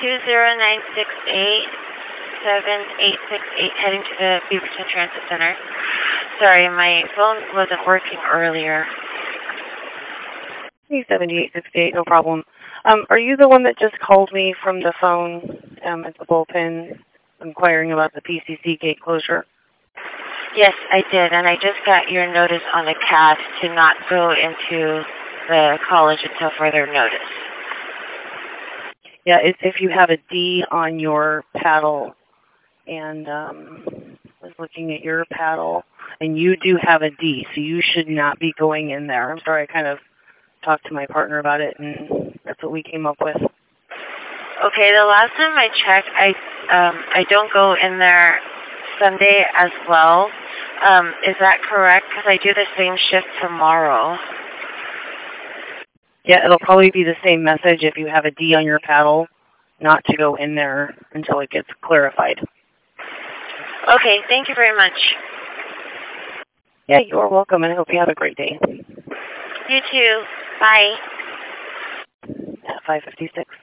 20968-7868 heading to the Beaverton Transit Center. Sorry, my phone wasn't working earlier. 7868, no problem. Are you the one that just called me from the phone at the bullpen inquiring about the PCC gate closure? Yes, I did, and I just got your notice on the CAT to not go into the college until further notice. Yeah, it's if you have a D on your paddle, and I was looking at your paddle, and you do have a D, so you should not be going in there. I'm sorry, I kind of talked to my partner about it, and that's what we came up with. Okay, the last time I checked, I don't go in there Sunday as well. Is that correct? Because I do the same shift tomorrow. Yeah, it'll probably be the same message if you have a D on your paddle, not to go in there until it gets clarified. Okay, thank you very much. Yeah, you're welcome, and I hope you have a great day. You too. Bye. At 5:56.